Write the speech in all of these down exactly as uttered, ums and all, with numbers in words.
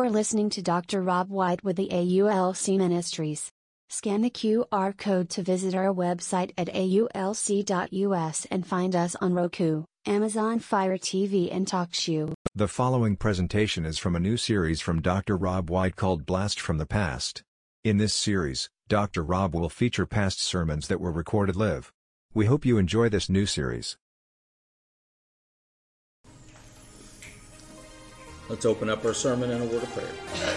for listening to Doctor Rob White with the A U L C Ministries. Scan the Q R code to visit our website at A U L C dot U S and find us on Roku, Amazon Fire T V and TalkShoe. The following presentation is from a new series from Doctor Rob White called Blast from the Past. In this series, Doctor Rob will feature past sermons that were recorded live. We hope you enjoy this new series. Let's open up our sermon in a word of prayer.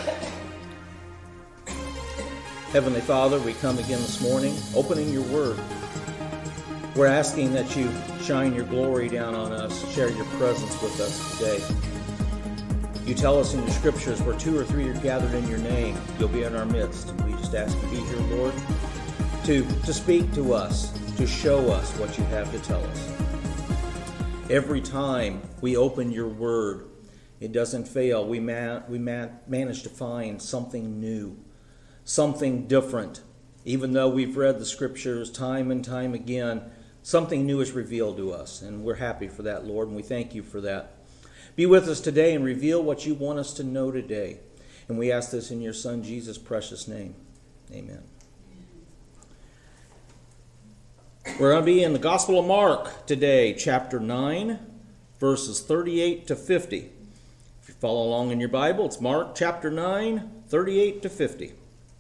Heavenly Father, we come again this morning, opening your word. We're asking that you shine your glory down on us, share your presence with us today. You tell us in your scriptures, where two or three are gathered in your name, you'll be in our midst. And we just ask you to be here, Lord, to, to speak to us, to show us what you have to tell us. Every time we open your word, it doesn't fail. We, man, we man, manage to find something new, something different. Even though we've read the scriptures time and time again, something new is revealed to us, and we're happy for that, Lord, and we thank you for that. Be with us today and reveal what you want us to know today. And we ask this in your Son, Jesus' precious name. Amen. We're going to be in the Gospel of Mark today, chapter nine, verses thirty-eight to fifty. If you follow along in your Bible, it's Mark chapter nine, thirty-eight to fifty.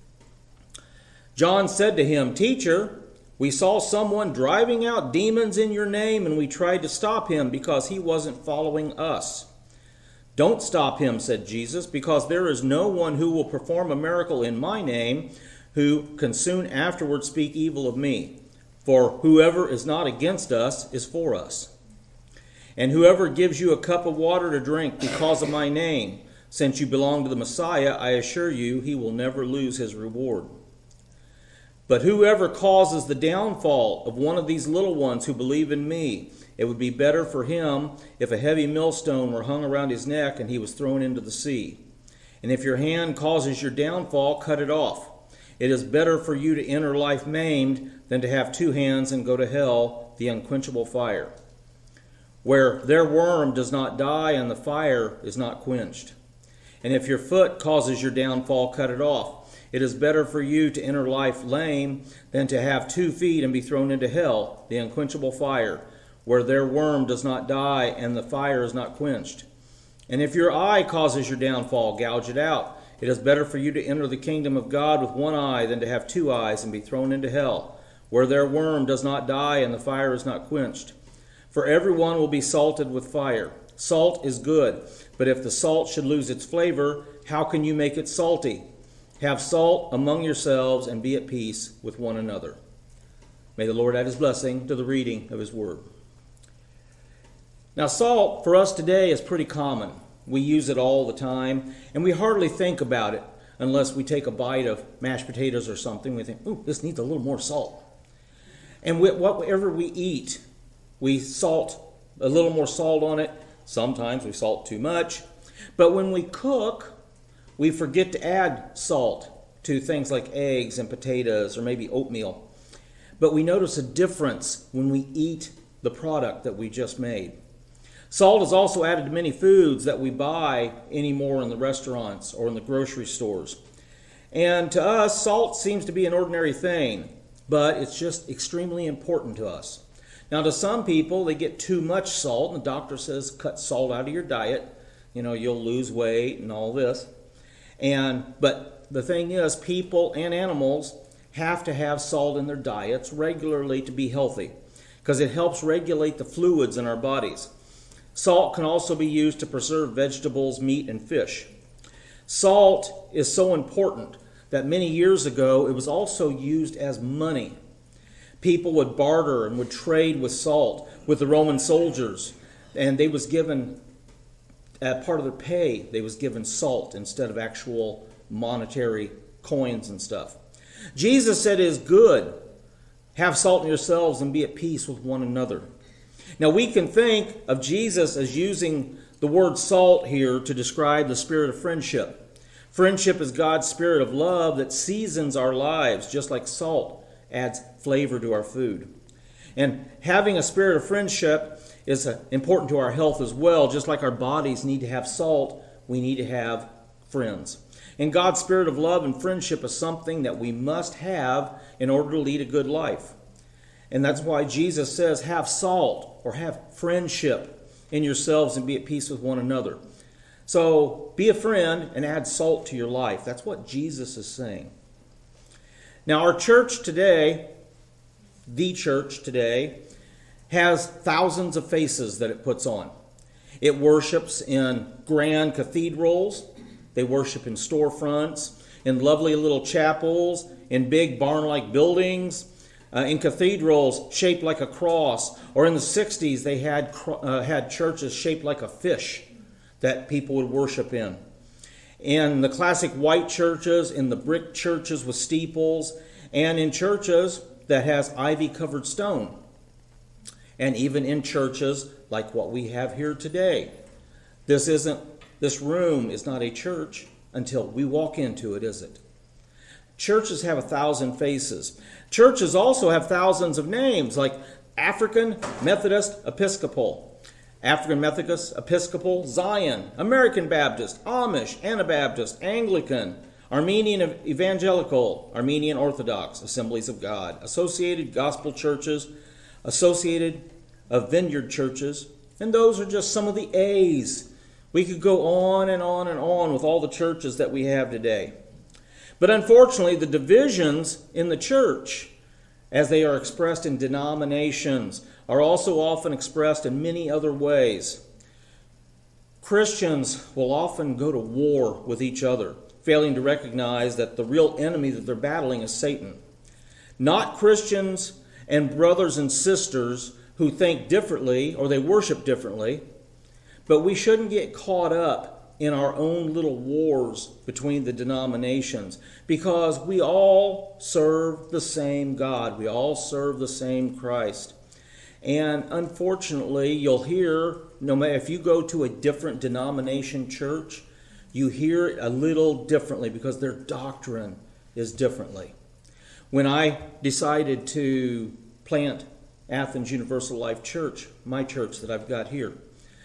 John said to him, "Teacher, we saw someone driving out demons in your name, and we tried to stop him because he wasn't following us." "Don't stop him," said Jesus, "because there is no one who will perform a miracle in my name who can soon afterward speak evil of me. For whoever is not against us is for us. And whoever gives you a cup of water to drink because of my name, since you belong to the Messiah, I assure you he will never lose his reward. But whoever causes the downfall of one of these little ones who believe in me, it would be better for him if a heavy millstone were hung around his neck and he was thrown into the sea. And if your hand causes your downfall, cut it off. It is better for you to enter life maimed than to have two hands and go to hell, the unquenchable fire, where their worm does not die and the fire is not quenched. And if your foot causes your downfall, cut it off. It is better for you to enter life lame than to have two feet and be thrown into hell, the unquenchable fire, where their worm does not die and the fire is not quenched. And if your eye causes your downfall, gouge it out. It is better for you to enter the kingdom of God with one eye than to have two eyes and be thrown into hell, where their worm does not die and the fire is not quenched. For everyone will be salted with fire. Salt is good, but if the salt should lose its flavor, how can you make it salty? Have salt among yourselves and be at peace with one another." May the Lord add his blessing to the reading of his word. Now, salt for us today is pretty common. We use it all the time, and we hardly think about it unless we take a bite of mashed potatoes or something. We think, ooh, this needs a little more salt. And whatever we eat, we salt a little more salt on it. Sometimes we salt too much. But when we cook, we forget to add salt to things like eggs and potatoes or maybe oatmeal. But we notice a difference when we eat the product that we just made. Salt is also added to many foods that we buy anymore in the restaurants or in the grocery stores. And to us, salt seems to be an ordinary thing, but it's just extremely important to us. Now, to some people, they get too much salt, and the doctor says, cut salt out of your diet. You know, you'll lose weight and all this. And but the thing is, people and animals have to have salt in their diets regularly to be healthy, because it helps regulate the fluids in our bodies. Salt can also be used to preserve vegetables, meat, and fish. Salt is so important that many years ago it was also used as money. People would barter and would trade with salt with the Roman soldiers, and they was given, as part of their pay, they was given salt instead of actual monetary coins and stuff. Jesus said it is good, have salt in yourselves and be at peace with one another. Now, we can think of Jesus as using the word salt here to describe the spirit of friendship. Friendship is God's spirit of love that seasons our lives, just like salt adds flavor to our food. And having a spirit of friendship is important to our health as well. Just like our bodies need to have salt, we need to have friends. And God's spirit of love and friendship is something that we must have in order to lead a good life. And that's why Jesus says, have salt or have friendship in yourselves and be at peace with one another. So be a friend and add salt to your life. That's what Jesus is saying. Now our church today, the church today, has thousands of faces that it puts on. It worships in grand cathedrals. They worship in storefronts, in lovely little chapels, in big barn-like buildings, uh, in cathedrals shaped like a cross. Or in the sixties, they had uh, had churches shaped like a fish that people would worship in. In the classic white churches, in the brick churches with steeples, and in churches that has ivy-covered stone. And even in churches like what we have here today. This isn't, this room is not a church until we walk into it, is it? Churches have a thousand faces. Churches also have thousands of names, like African Methodist Episcopal, African Methodist Episcopal Zion, American Baptist, Amish, Anabaptist, Anglican, Armenian Evangelical, Armenian Orthodox, Assemblies of God, Associated Gospel Churches, Associated of Vineyard Churches, and those are just some of the A's. We could go on and on and on with all the churches that we have today. But unfortunately, the divisions in the church, as they are expressed in denominations, are also often expressed in many other ways. Christians will often go to war with each other, failing to recognize that the real enemy that they're battling is Satan. Not Christians and brothers and sisters who think differently or they worship differently, but we shouldn't get caught up in our own little wars between the denominations, because we all serve the same God. We all serve the same Christ. And unfortunately, you'll hear, no matter if you go to a different denomination church, you hear it a little differently because their doctrine is differently. When I decided to plant Athens Universal Life Church, my church that I've got here,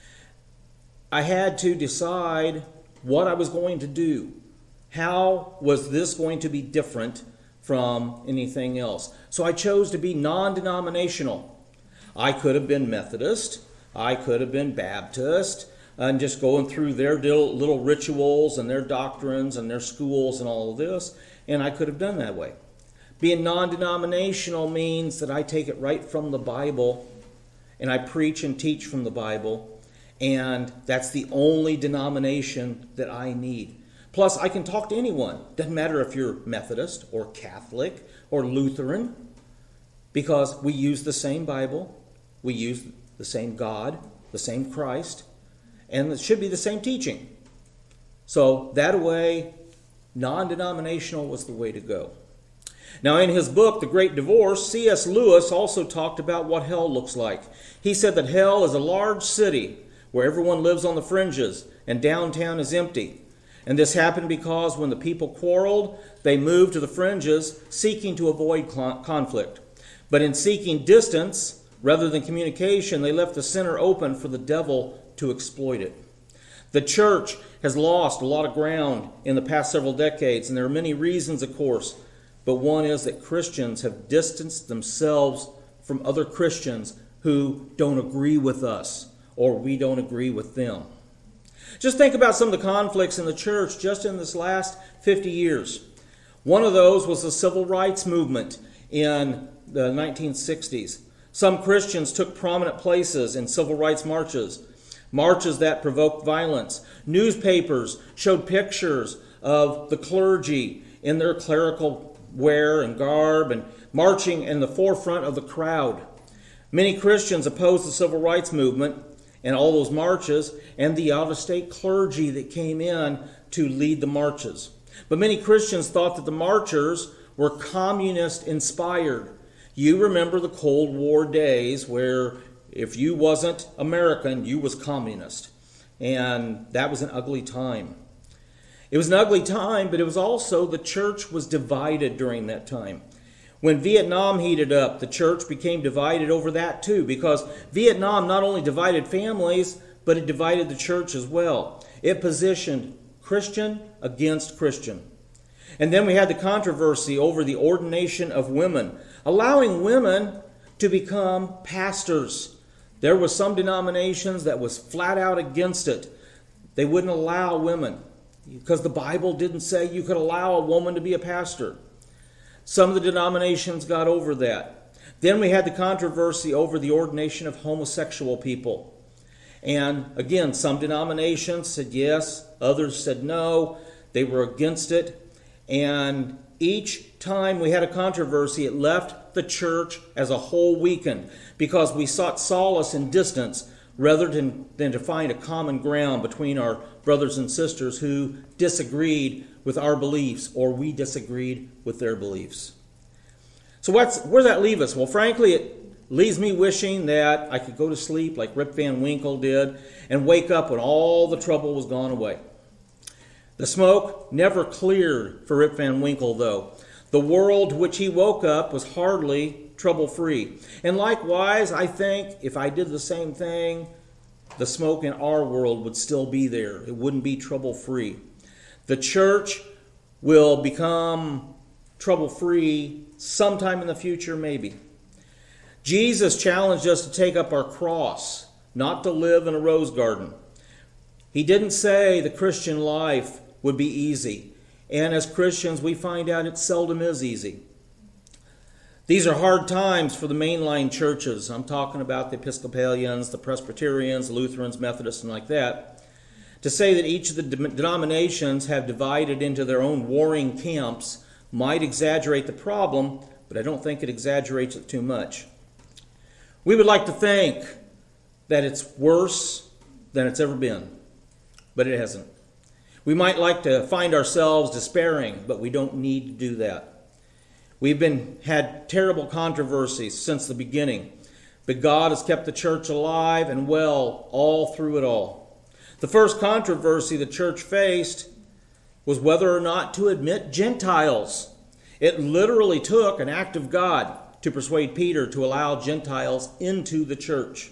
I had to decide what I was going to do. How was this going to be different from anything else? So I chose to be non-denominational. I could have been Methodist. I could have been Baptist, and just going through their little, little rituals and their doctrines and their schools and all of this, and I could have done that way. Being non-denominational means that I take it right from the Bible, and I preach and teach from the Bible, and that's the only denomination that I need. Plus, I can talk to anyone. Doesn't matter if you're Methodist or Catholic or Lutheran, because we use the same Bible, we use the same God, the same Christ, and it should be the same teaching. So that way, non-denominational was the way to go. Now, in his book, The Great Divorce, C S Lewis also talked about what hell looks like. He said that hell is a large city where everyone lives on the fringes and downtown is empty. And this happened because when the people quarreled, they moved to the fringes seeking to avoid conflict. But in seeking distance rather than communication, they left the center open for the devil to exploit it. The church has lost a lot of ground in the past several decades, and there are many reasons, of course. But one is that Christians have distanced themselves from other Christians who don't agree with us, or we don't agree with them. Just think about some of the conflicts in the church just in this last fifty years. One of those was the civil rights movement in the nineteen sixties. Some Christians took prominent places in civil rights marches, marches that provoked violence. Newspapers showed pictures of the clergy in their clerical wear and garb and marching in the forefront of the crowd. Many Christians opposed the civil rights movement and all those marches and the out-of-state clergy that came in to lead the marches. But many Christians thought that the marchers were communist-inspired. You remember the Cold War days where if you wasn't American, you was communist. And that was an ugly time. It was an ugly time, but it was also the church was divided during that time. When Vietnam heated up, the church became divided over that too, because Vietnam not only divided families, but it divided the church as well. It positioned Christian against Christian. And then we had the controversy over the ordination of women, allowing women to become pastors. There were some denominations that was flat out against it. They wouldn't allow women because the Bible didn't say you could allow a woman to be a pastor. Some of the denominations got over that. Then we had the controversy over the ordination of homosexual people. And again, some denominations said yes, others said no. They were against it. And each time we had a controversy, it left the church as a whole weakened because we sought solace in distance rather than, than to find a common ground between our brothers and sisters who disagreed with our beliefs or we disagreed with their beliefs. So what's, where does that leave us? Well, frankly, it leaves me wishing that I could go to sleep like Rip Van Winkle did and wake up when all the trouble was gone away. The smoke never cleared for Rip Van Winkle, though. The world to which he woke up was hardly trouble-free. And likewise, I think if I did the same thing, the smoke in our world would still be there. It wouldn't be trouble-free. The church will become trouble-free sometime in the future, maybe. Jesus challenged us to take up our cross, not to live in a rose garden. He didn't say the Christian life would be easy. And as Christians, we find out it seldom is easy. These are hard times for the mainline churches. I'm talking about the Episcopalians, the Presbyterians, Lutherans, Methodists, and like that. To say that each of the denominations have divided into their own warring camps might exaggerate the problem, but I don't think it exaggerates it too much. We would like to think that it's worse than it's ever been, but it hasn't. We might like to find ourselves despairing, but we don't need to do that. We've been had terrible controversies since the beginning, but God has kept the church alive and well all through it all. The first controversy the church faced was whether or not to admit Gentiles. It literally took an act of God to persuade Peter to allow Gentiles into the church.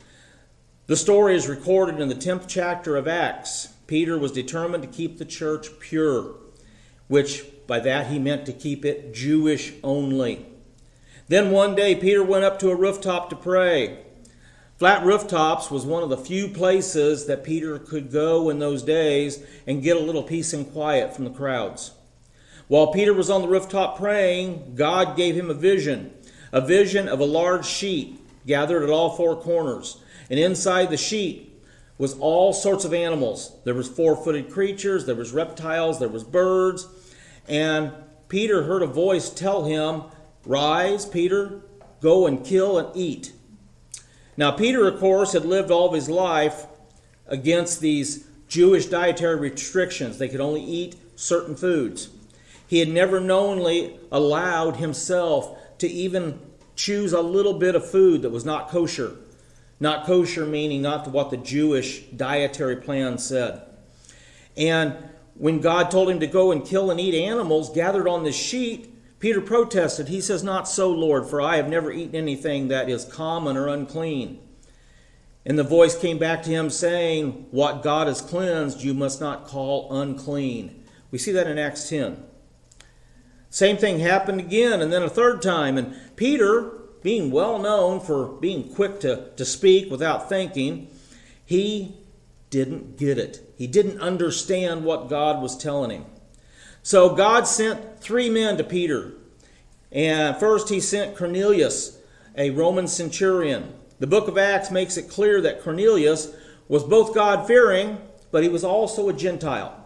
The story is recorded in the tenth chapter of Acts. Peter was determined to keep the church pure, which by that he meant to keep it Jewish only. Then one day Peter went up to a rooftop to pray. Flat rooftops was one of the few places that Peter could go in those days and get a little peace and quiet from the crowds. While Peter was on the rooftop praying, God gave him a vision, a vision of a large sheet gathered at all four corners. And inside the sheet was all sorts of animals. There was four-footed creatures, there was reptiles, there was birds. And Peter heard a voice tell him, "Rise, Peter, go and kill and eat." Now, Peter, of course, had lived all of his life against these Jewish dietary restrictions. They could only eat certain foods. He had never knowingly allowed himself to even choose a little bit of food that was not kosher. Not kosher meaning not what the Jewish dietary plan said. And when God told him to go and kill and eat animals gathered on this sheet, Peter protested. He says, "Not so, Lord, for I have never eaten anything that is common or unclean." And the voice came back to him saying, "What God has cleansed, you must not call unclean." We see that in Acts ten. Same thing happened again, and then a third time. And Peter, being well known for being quick to, to speak without thinking, he didn't get it. He didn't understand what God was telling him. So God sent three men to Peter. And first he sent Cornelius, a Roman centurion. The book of Acts makes it clear that Cornelius was both God-fearing, but he was also a Gentile.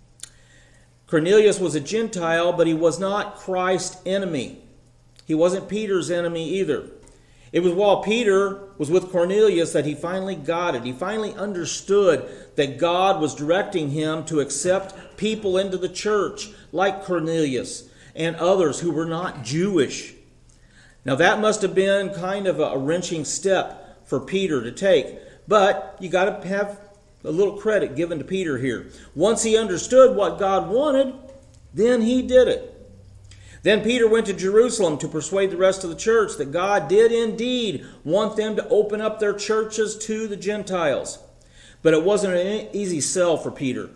Cornelius was a Gentile, but he was not Christ's enemy. He wasn't Peter's enemy either. It was while Peter was with Cornelius that he finally got it. He finally understood that God was directing him to accept people into the church like Cornelius and others who were not Jewish. Now that must have been kind of a wrenching step for Peter to take. But you got to have a little credit given to Peter here. Once he understood what God wanted, then he did it. Then Peter went to Jerusalem to persuade the rest of the church that God did indeed want them to open up their churches to the Gentiles. But it wasn't an easy sell for Peter.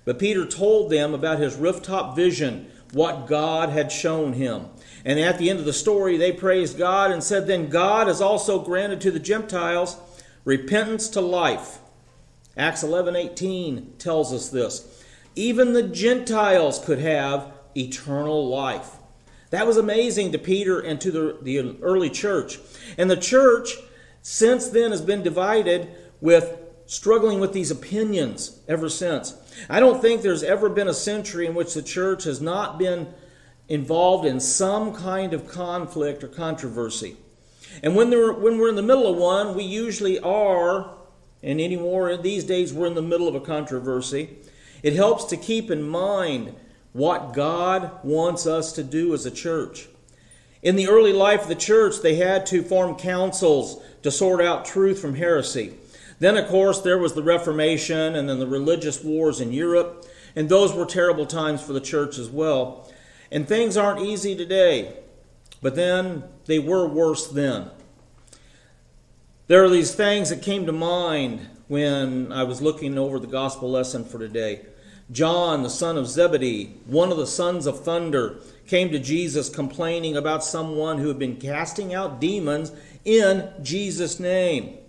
But Peter told them about his rooftop vision, what God had shown him. And at the end of the story, they praised God and said, then God has also granted to the Gentiles repentance to life. Acts eleven eighteen tells us this. Even the Gentiles could have eternal life. That was amazing to Peter and to the, the early church. And the church, since then, has been divided with struggling with these opinions ever since. I don't think there's ever been a century in which the church has not been involved in some kind of conflict or controversy. And when, there, when we're in the middle of one, we usually are, and anymore these days we're in the middle of a controversy. It helps to keep in mind what God wants us to do as a church. In the early life of the church, they had to form councils to sort out truth from heresy. Then, of course, there was the Reformation and then the religious wars in Europe, and those were terrible times for the church as well. And things aren't easy today, but then they were worse then. There are these things that came to mind when I was looking over the gospel lesson for today. John, the son of Zebedee, one of the sons of thunder, came to Jesus complaining about someone who had been casting out demons in Jesus' name.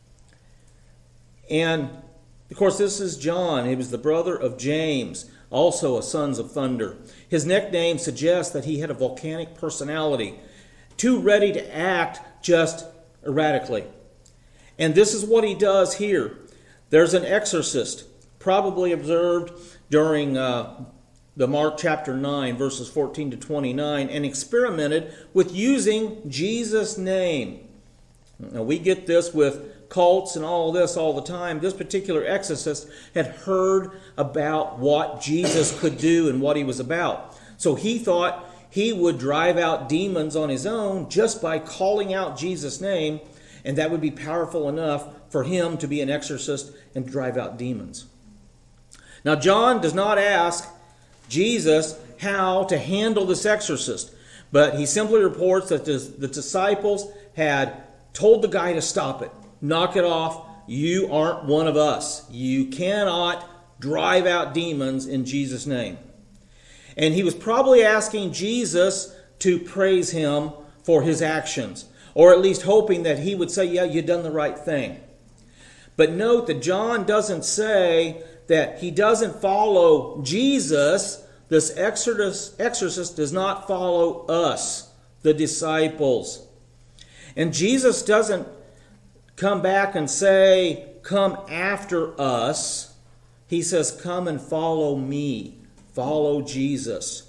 And, of course, this is John. He was the brother of James, also a sons of thunder. His nickname suggests that he had a volcanic personality, too ready to act just erratically. And this is what he does here. There's an exorcist, probably observed during uh, the Mark chapter nine, verses fourteen to twenty-nine, and experimented with using Jesus' name. Now, we get this with cults and all this all the time. This particular exorcist had heard about what Jesus could do and what he was about. So he thought he would drive out demons on his own just by calling out Jesus' name, and that would be powerful enough for him to be an exorcist and drive out demons. Now, John does not ask Jesus how to handle this exorcist, but he simply reports that the disciples had told the guy to stop it. Knock it off. You aren't one of us. You cannot drive out demons in Jesus' name. And he was probably asking Jesus to praise him for his actions, or at least hoping that he would say, yeah, you've done the right thing. But note that John doesn't say that he doesn't follow Jesus. This exorcist, exorcist does not follow us, the disciples. And Jesus doesn't come back and say, come after us. He says, come and follow me. Follow Jesus.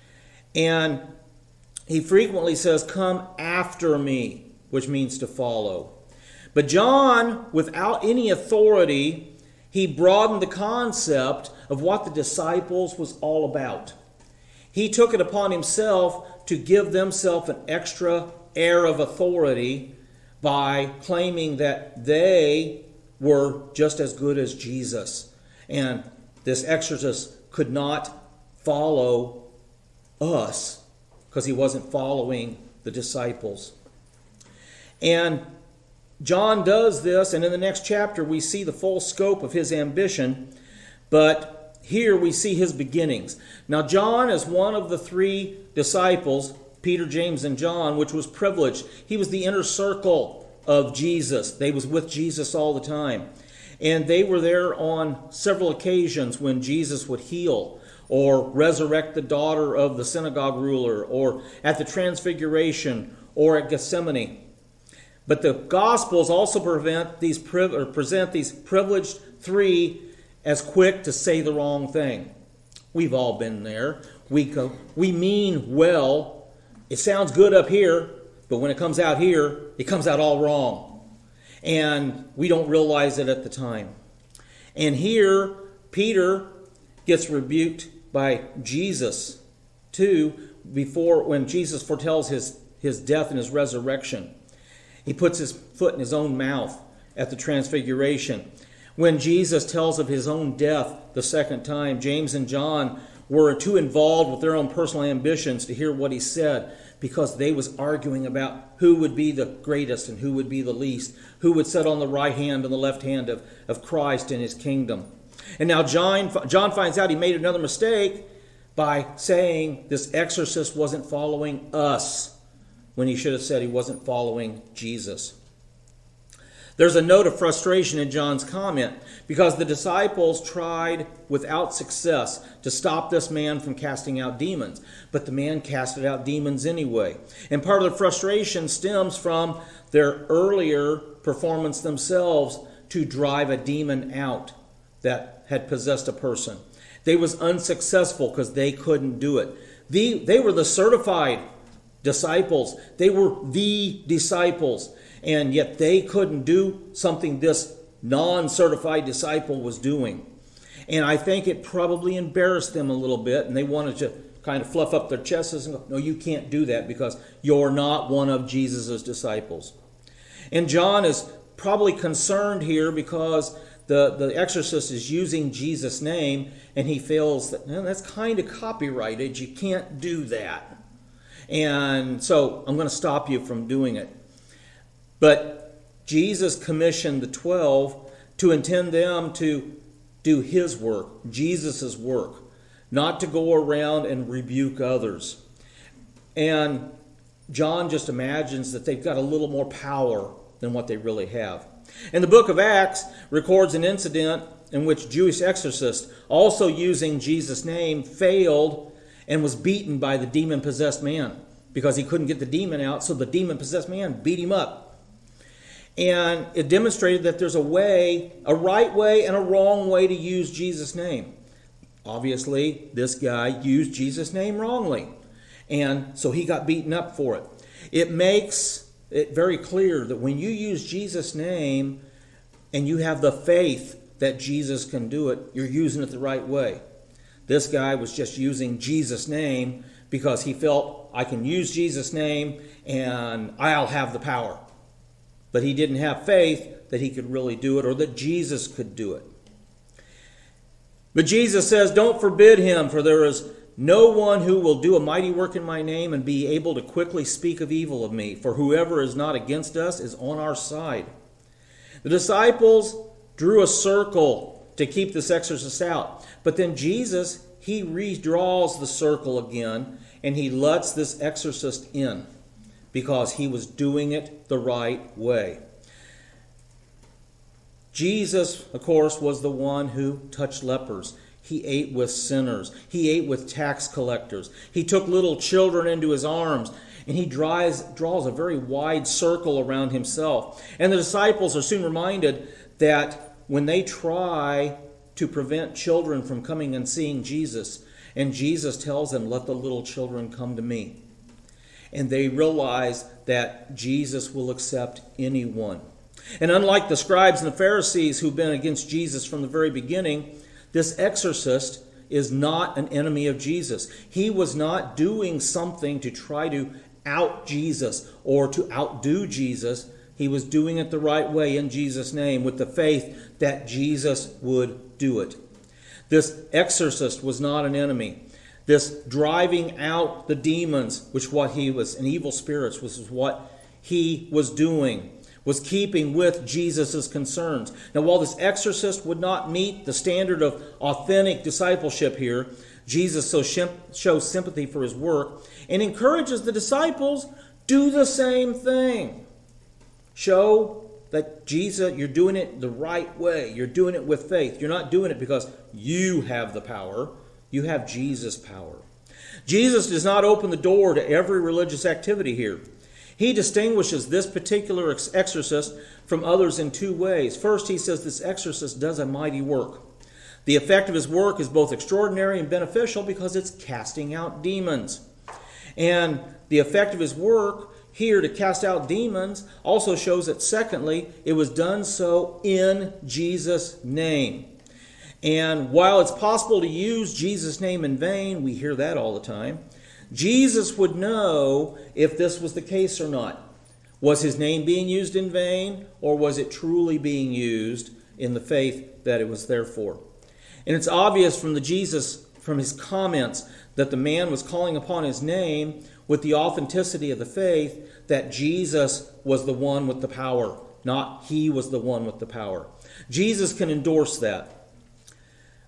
And he frequently says, come after me, which means to follow. But John, without any authority, he broadened the concept of what the disciples was all about. He took it upon himself to give themselves an extra air of authority by claiming that they were just as good as Jesus. And this exorcist could not follow us because he wasn't following the disciples. And John does this, and in the next chapter we see the full scope of his ambition, but here we see his beginnings. Now, John is one of the three disciples, Peter, James, and John, which was privileged. He was the inner circle of Jesus. They was with Jesus all the time. And they were there on several occasions when Jesus would heal or resurrect the daughter of the synagogue ruler, or at the Transfiguration, or at Gethsemane. But the Gospels also prevent these priv- or present these privileged three as quick to say the wrong thing. We've all been there. We go, we mean well. It sounds good up here, but when it comes out here, it comes out all wrong. And we don't realize it at the time. And here, Peter gets rebuked by Jesus too, before when Jesus foretells his, his death and his resurrection. He puts his foot in his own mouth at the Transfiguration. When Jesus tells of his own death the second time, James and John were too involved with their own personal ambitions to hear what he said, because they was arguing about who would be the greatest and who would be the least, who would sit on the right hand and the left hand of, of Christ in his kingdom. And now John, John finds out he made another mistake by saying this exorcist wasn't following us, when he should have said he wasn't following Jesus. There's a note of frustration in John's comment because the disciples tried without success to stop this man from casting out demons. But the man casted out demons anyway. And part of the frustration stems from their earlier performance themselves to drive a demon out that had possessed a person. They was unsuccessful because they couldn't do it. The, they were the certified disciples. They were the disciples. And yet they couldn't do something this non-certified disciple was doing. And I think it probably embarrassed them a little bit, and they wanted to kind of fluff up their chests and go, no, you can't do that because you're not one of Jesus' disciples. And John is probably concerned here because the, the exorcist is using Jesus' name, and he feels that well, that's kind of copyrighted. You can't do that. And so I'm going to stop you from doing it. But Jesus commissioned the twelve to intend them to do his work, Jesus' work, not to go around and rebuke others. And John just imagines that they've got a little more power than what they really have. And the book of Acts records an incident in which Jewish exorcist, also using Jesus' name, failed and was beaten by the demon-possessed man because he couldn't get the demon out, so the demon-possessed man beat him up. And it demonstrated that there's a way, a right way and a wrong way to use Jesus' name. Obviously, this guy used Jesus' name wrongly. And so he got beaten up for it. It makes it very clear that when you use Jesus' name and you have the faith that Jesus can do it, you're using it the right way. This guy was just using Jesus' name because he felt, I can use Jesus' name and I'll have the power. But he didn't have faith that he could really do it or that Jesus could do it. But Jesus says, don't forbid him, for there is no one who will do a mighty work in my name and be able to quickly speak of evil of me. For whoever is not against us is on our side. The disciples drew a circle to keep this exorcist out. But then Jesus, he redraws the circle again and he lets this exorcist in, because he was doing it the right way. Jesus, of course, was the one who touched lepers. He ate with sinners. He ate with tax collectors. He took little children into his arms, and he draws, draws a very wide circle around himself. And the disciples are soon reminded that when they try to prevent children from coming and seeing Jesus, and Jesus tells them, let the little children come to me. And they realize that Jesus will accept anyone. And unlike the scribes and the Pharisees who've been against Jesus from the very beginning, this exorcist is not an enemy of Jesus. He was not doing something to try to out Jesus or to outdo Jesus. He was doing it the right way in Jesus' name with the faith that Jesus would do it. This exorcist was not an enemy. This driving out the demons, which what he was, and evil spirits, was what he was doing, was keeping with Jesus' concerns. Now, while this exorcist would not meet the standard of authentic discipleship here, Jesus so shows sympathy for his work and encourages the disciples, do the same thing. Show that Jesus, you're doing it the right way. You're doing it with faith. You're not doing it because you have the power. You have Jesus' power. Jesus does not open the door to every religious activity here. He distinguishes this particular exorcist from others in two ways. First, he says this exorcist does a mighty work. The effect of his work is both extraordinary and beneficial because it's casting out demons. And the effect of his work here to cast out demons also shows that, secondly, it was done so in Jesus' name. And while it's possible to use Jesus' name in vain, we hear that all the time, Jesus would know if this was the case or not. Was his name being used in vain, or was it truly being used in the faith that it was there for? And it's obvious from the Jesus, from his comments, that the man was calling upon his name with the authenticity of the faith that Jesus was the one with the power, not he was the one with the power. Jesus can endorse that.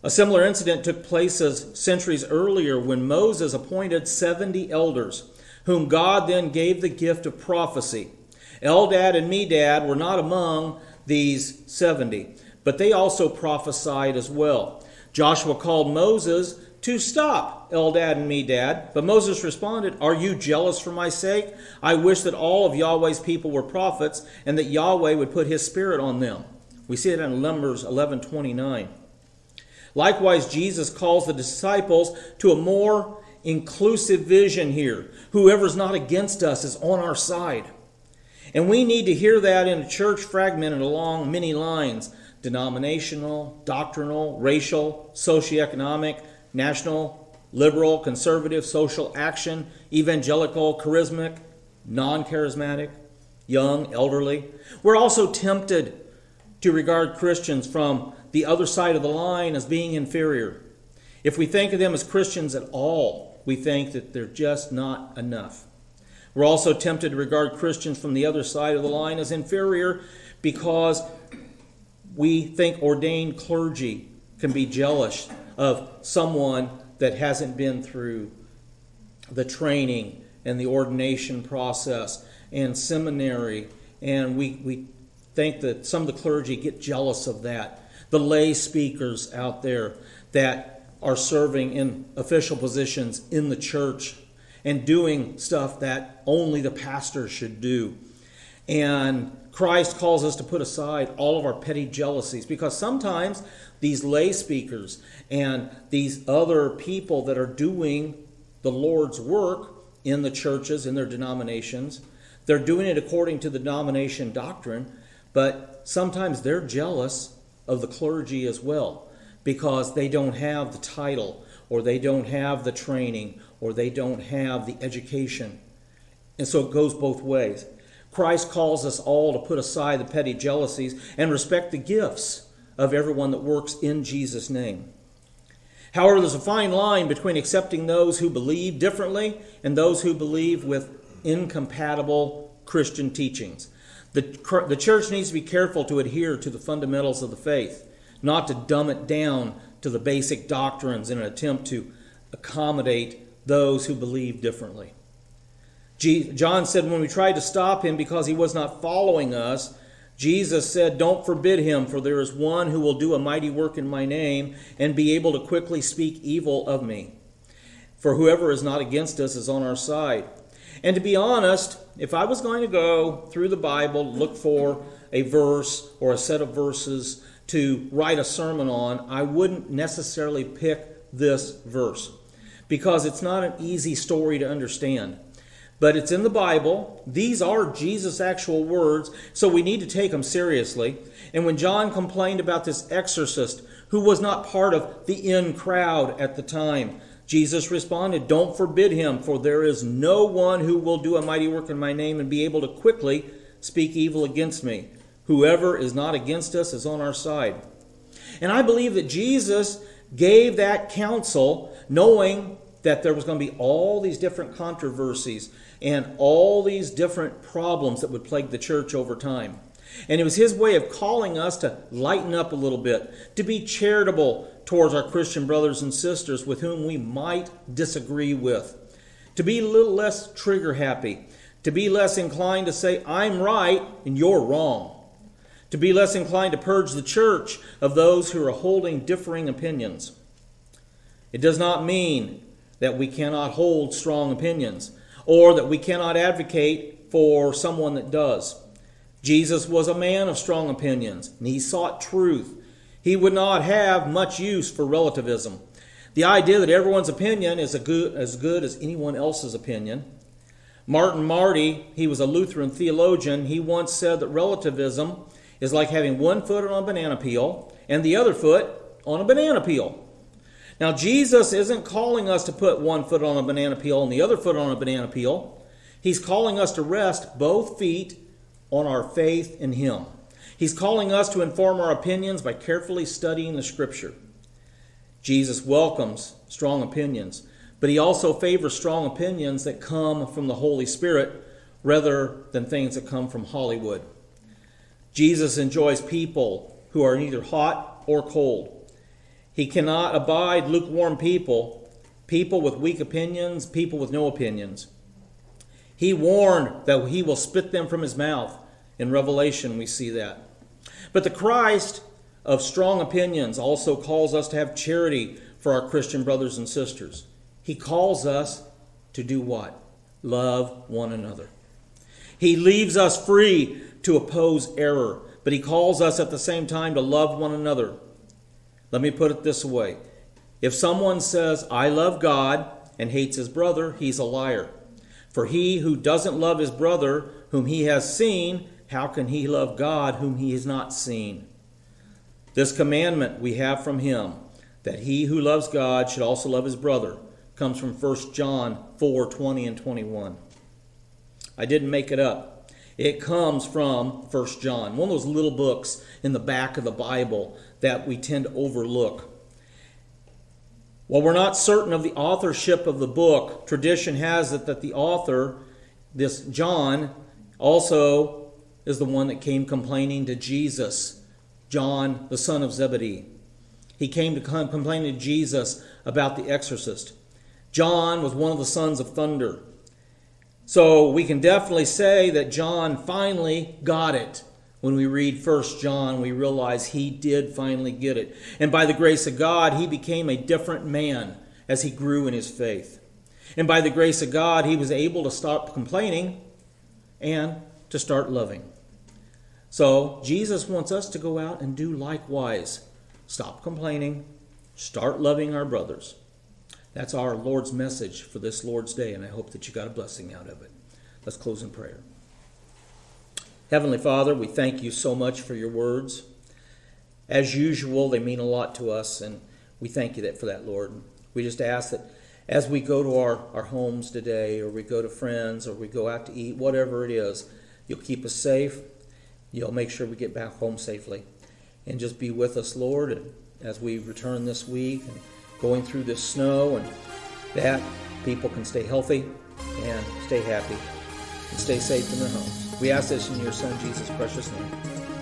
A similar incident took place centuries earlier when Moses appointed seventy elders, whom God then gave the gift of prophecy. Eldad and Medad were not among these seventy, but they also prophesied as well. Joshua called Moses to stop Eldad and Medad, but Moses responded, "Are you jealous for my sake? I wish that all of Yahweh's people were prophets and that Yahweh would put his spirit on them." We see it in Numbers eleven twenty-nine. Likewise, Jesus calls the disciples to a more inclusive vision here. Whoever's not against us is on our side. And we need to hear that in a church fragmented along many lines: denominational, doctrinal, racial, socioeconomic, national, liberal, conservative, social action, evangelical, charismatic, non-charismatic, young, elderly. We're also tempted to regard Christians from the other side of the line as being inferior. If we think of them as Christians at all, we think that they're just not enough. We're also tempted to regard Christians from the other side of the line as inferior because we think ordained clergy can be jealous of someone that hasn't been through the training and the ordination process and seminary. And we, we think that some of the clergy get jealous of that. The lay speakers out there that are serving in official positions in the church and doing stuff that only the pastor should do. And Christ calls us to put aside all of our petty jealousies, because sometimes these lay speakers and these other people that are doing the Lord's work in the churches, in their denominations, they're doing it according to the denomination doctrine, but sometimes they're jealous of the clergy as well, because they don't have the title, or they don't have the training, or they don't have the education. And so it goes both ways. Christ calls us all to put aside the petty jealousies and respect the gifts of everyone that works in Jesus' name. However, there's a fine line between accepting those who believe differently and those who believe with incompatible Christian teachings. The, the church needs to be careful to adhere to the fundamentals of the faith, not to dumb it down to the basic doctrines in an attempt to accommodate those who believe differently. John said when we tried to stop him because he was not following us, Jesus said, "Don't forbid him, for there is one who will do a mighty work in my name and be able to quickly speak evil of me. For whoever is not against us is on our side." And to be honest, if I was going to go through the Bible, look for a verse or a set of verses to write a sermon on, I wouldn't necessarily pick this verse, because it's not an easy story to understand. But it's in the Bible. These are Jesus' actual words, so we need to take them seriously. And when John complained about this exorcist who was not part of the in crowd at the time, Jesus responded, "Don't forbid him, for there is no one who will do a mighty work in my name and be able to quickly speak evil against me. Whoever is not against us is on our side." And I believe that Jesus gave that counsel knowing that there was going to be all these different controversies and all these different problems that would plague the church over time. And it was his way of calling us to lighten up a little bit, to be charitable towards our Christian brothers and sisters with whom we might disagree with, to be a little less trigger happy, to be less inclined to say, "I'm right and you're wrong," to be less inclined to purge the church of those who are holding differing opinions. It does not mean that we cannot hold strong opinions or that we cannot advocate for someone that does. Jesus was a man of strong opinions, and he sought truth. He would not have much use for relativism. The idea that everyone's opinion is a good, as good as anyone else's opinion. Martin Marty, he was a Lutheran theologian, he once said that relativism is like having one foot on a banana peel and the other foot on a banana peel. Now, Jesus isn't calling us to put one foot on a banana peel and the other foot on a banana peel. He's calling us to rest both feet on our faith in him. He's calling us to inform our opinions by carefully studying the Scripture. Jesus welcomes strong opinions, but he also favors strong opinions that come from the Holy Spirit rather than things that come from Hollywood. Jesus enjoys people who are neither hot or cold. He cannot abide lukewarm people, people with weak opinions, people with no opinions. He warned that he will spit them from his mouth. In Revelation, we see that. But the Christ of strong opinions also calls us to have charity for our Christian brothers and sisters. He calls us to do what? Love one another. He leaves us free to oppose error, but he calls us at the same time to love one another. Let me put it this way. If someone says, I love God, and hates his brother, he's a liar. For he who doesn't love his brother, whom he has seen, how can he love God, whom he has not seen? This commandment we have from him, that he who loves God should also love his brother, comes from First John four, twenty and twenty-one. I didn't make it up. It comes from First John, one of those little books in the back of the Bible that we tend to overlook. While we're not certain of the authorship of the book, tradition has it that the author, this John, also is the one that came complaining to Jesus, John, the son of Zebedee. He came to complain to Jesus about the exorcist. John was one of the sons of thunder. So we can definitely say that John finally got it. When we read First John, we realize he did finally get it. And by the grace of God, he became a different man as he grew in his faith. And by the grace of God, he was able to stop complaining and to start loving. So Jesus wants us to go out and do likewise. Stop complaining. Start loving our brothers. That's our Lord's message for this Lord's Day, and I hope that you got a blessing out of it. Let's close in prayer. Heavenly Father, we thank you so much for your words. As usual, they mean a lot to us, and we thank you that for that, Lord. We just ask that as we go to our, our homes today, or we go to friends, or we go out to eat, whatever it is, you'll keep us safe. You'll make sure we get back home safely. And just be with us, Lord, and as we return this week and going through this snow, and that people can stay healthy and stay happy and stay safe in their homes. We ask this in your Son, Jesus' precious name.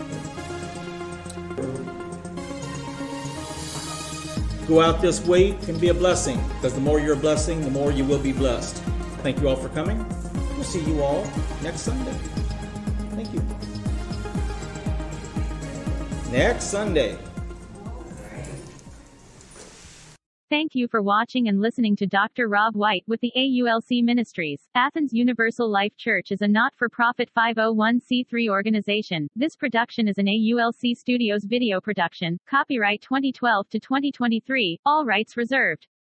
Go out this week and be a blessing, because the more you're a blessing, the more you will be blessed. Thank you all for coming. We'll see you all next Sunday. Thank you. Next Sunday. Thank you for watching and listening to Doctor Rob White with the A U L C Ministries. Athens Universal Life Church is a not-for-profit five oh one c three organization. This production is an A U L C Studios video production. Copyright twenty twelve to twenty twenty-three. All rights reserved.